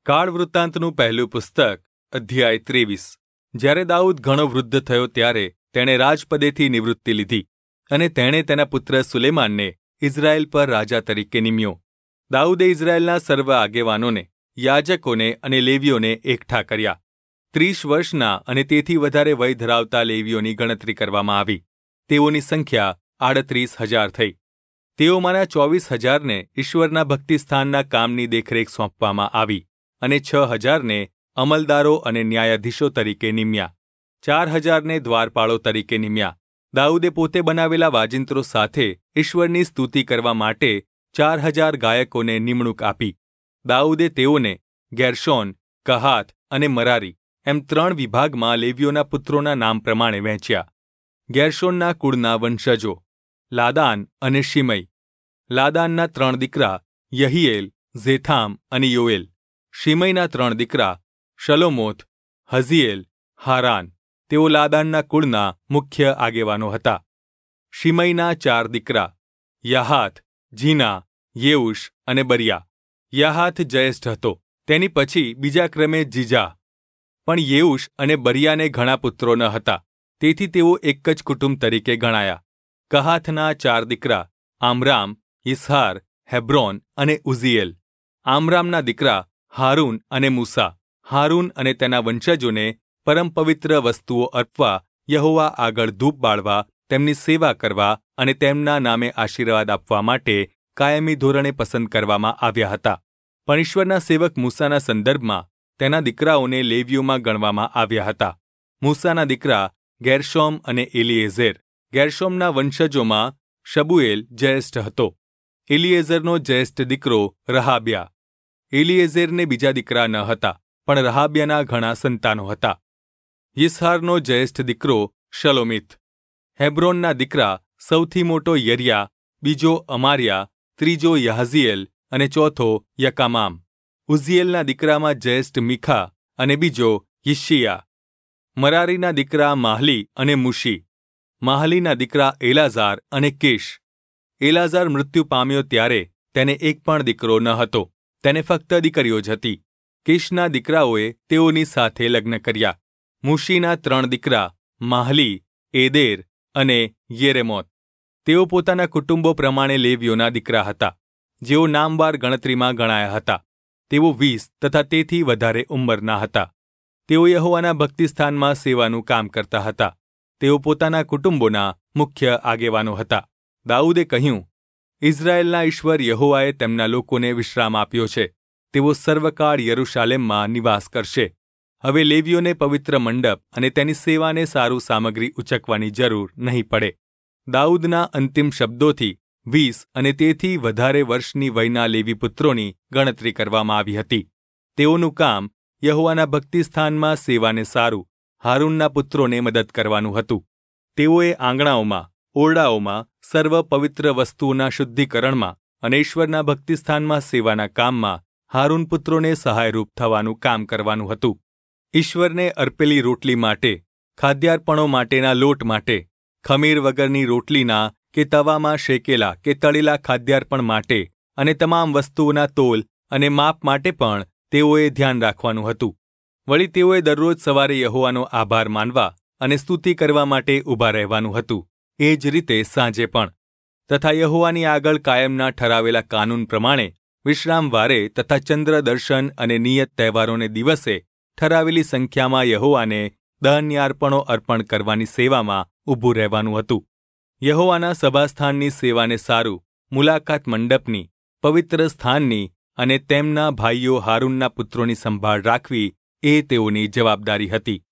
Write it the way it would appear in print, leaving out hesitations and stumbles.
કાળ વૃત્તાંતનું પહેલું પુસ્તક અધ્યાય 23। જ્યારે દાઉદ ઘણો વૃદ્ધ થયો ત્યારે તેણે રાજપદેથી નિવૃત્તિ લીધી અને તેણે તેના પુત્ર સુલેમાનને ઇઝરાયેલ પર રાજા તરીકે નિમ્યો। દાઉદે ઇઝરાયેલના સર્વ આગેવાનોને, યાજકોને અને લેવીઓને એકઠા કર્યા। 30 વર્ષના અને તેથી વધારે વય ધરાવતા લેવીઓની ગણતરી કરવામાં આવી। તેઓની સંખ્યા 38,000 થઈ। તેઓમાંના 24,000ને ઈશ્વરના ભક્તિસ્થાનના કામની દેખરેખ સોંપવામાં આવી અને 6,000ને અમલદારો અને ન્યાયાધીશો તરીકે નિમ્યા। 4,000ને દ્વારપાળો તરીકે નિમ્યા। દાઉદે પોતે બનાવેલા વાજિંત્રો સાથે ઈશ્વરની સ્તુતિ કરવા માટે 4,000 ગાયકોને નિમણૂક આપી। દાઉદે તેઓને ગેર્શોન, કહાત અને મરારી એમ 3 વિભાગમાં લેવીઓના પુત્રોના નામ પ્રમાણે વહેંચ્યા। ગેર્શોનના કુળના વંશજો લાદાન અને શિમઈ। લાદાનના 3 દીકરા યહીએલ, ઝેથામ અને યોએલ। શિમઈના 3 દીકરા શલોમોથ, હઝીએલ, હારાન। તેઓ લાદાનના કુળના મુખ્ય આગેવાનો હતા। શિમઈના 4 દીકરા યાહાથ, જીના, યેઉશ અને બરિયા। યાહાથ જ્યેષ્ઠ હતો, તેની પછી બીજા ક્રમે જીજા। પણ યેઉશ અને બરિયાને ઘણા પુત્રો ન હતા, તેથી તેઓ એક જ કુટુંબ તરીકે ગણાયા। કહાથના 4 દીકરા આમરામ, યિસ્હાર, હેબ્રોન અને ઉઝીએલ। આમરામના દીકરા હારૂન અને મૂસા। હારૂન અને તેના વંશજોને પરમ પવિત્ર વસ્તુઓ અર્પવા, યહોવા આગળ ધૂપ બાળવા, તેમની સેવા કરવા અને તેમના નામે આશીર્વાદ આપવા માટે કાયમી ધોરણે પસંદ કરવામાં આવ્યા હતા। પણ ઈશ્વરના સેવક મૂસાના સંદર્ભમાં તેના દીકરાઓને લેવીઓમાં ગણવામાં આવ્યા હતા। મૂસાના દીકરા ગેર્શોમ અને એલિએઝેર। ગેર્શોમના વંશજોમાં શબુએલ જ્યેષ્ઠ હતો। એલિએઝરનો જ્યેષ્ઠ દીકરો રહાબ્યા। એલિએઝેરને બીજા દીકરા ન હતા, પણ રહાબ્યાના ઘણા સંતાનો હતા। યિસ્હારનો જ્યેષ્ઠ દીકરો શલોમીત। હેબ્રોનના દીકરા સૌથી મોટો યરિયા, બીજો અમાર્યા, ત્રીજો યાહઝીએલ અને ચોથો યકામામ। ઉઝીએલના દીકરામાં જ્યેષ્ઠ મીખા અને બીજો યિશિયા। મરારીના દીકરા માહલી અને મુશી। માહલીના દીકરા એલાઝાર અને કીશ। એલાઝાર મૃત્યુ પામ્યો ત્યારે તેને એક પણ દીકરો ન હતો, તેને ફક્ત દીકરીઓ જ હતી। કીશના દીકરાઓએ તેઓની સાથે લગ્ન કર્યા। મુશીના 3 દીકરા માહલી, એદેર અને યેરેમોત। તેઓ પોતાના કુટુંબો પ્રમાણે લેવીઓના દીકરા હતા, જેઓ નામવાર ગણતરીમાં ગણાયા હતા। તેઓ 20 તથા તેથી વધારે ઉંમરના હતા। તેઓ યહોવાના ભક્તિસ્થાનમાં સેવાનું કામ કરતા હતા। તેઓ પોતાના કુટુંબોના મુખ્ય આગેવાનો હતા। દાઉદે કહ્યું, ઇઝરાયેલના ઈશ્વર યહોવાએ તેમના લોકોને વિશ્રામ આપ્યો છે। તેઓ સર્વકાળ યરૂશાલેમમાં નિવાસ કરશે। હવે લેવીઓને પવિત્ર મંડપ અને તેની સેવાને સારું સામગ્રી ઉચકવાની જરૂર નહીં પડે। દાઉદના અંતિમ શબ્દોથી 20 અને તેથી વધારે વર્ષની વયના લેવી પુત્રોની ગણતરી કરવામાં આવી હતી। તેઓનું કામ યહોવાના ભક્તિસ્થાનમાં સેવાને સારું હારૂનના પુત્રોને મદદ કરવાનું હતું। તેઓએ આંગણાઓમાં, ઓરડાઓમાં, સર્વ પવિત્ર વસ્તુઓના શુદ્ધિકરણમાં અને ઈશ્વરના ભક્તિસ્થાનમાં સેવાના કામમાં હારૂન પુત્રોને સહાયરૂપ થવાનું કામ કરવાનું હતું। ઈશ્વરને અર્પેલી રોટલી માટે, ખાદ્યાર્પણો માટેના લોટ માટે, ખમીર વગરની રોટલીના કે તવામાં શેકેલા કે તળેલા ખાદ્યાર્પણ માટે અને તમામ વસ્તુઓના તોલ અને માપ માટે પણ તેઓએ ધ્યાન રાખવાનું હતું। વળી તેઓએ દરરોજ સવારે યહોવાનો આભાર માનવા અને સ્તુતિ કરવા માટે ઊભા રહેવાનું હતું, એ જ રીતે સાંજે પણ। તથા યહોવાની આગળ કાયમના ઠરાવેલા કાનૂન પ્રમાણે વિશ્રામવારે તથા ચંદ્ર દર્શન અને નિયત તહેવારોને દિવસે ઠરાવેલી સંખ્યામાં યહોવાને દહન્યાર્પણો અર્પણ કરવાની સેવામાં ઊભું રહેવાનું હતું। યહોવાના સભાસ્થાનની સેવાને સારું, મુલાકાત મંડપની, પવિત્ર સ્થાનની અને તેમના ભાઈઓ હારૂનના પુત્રોની સંભાળ રાખવી એ તેઓની જવાબદારી હતી।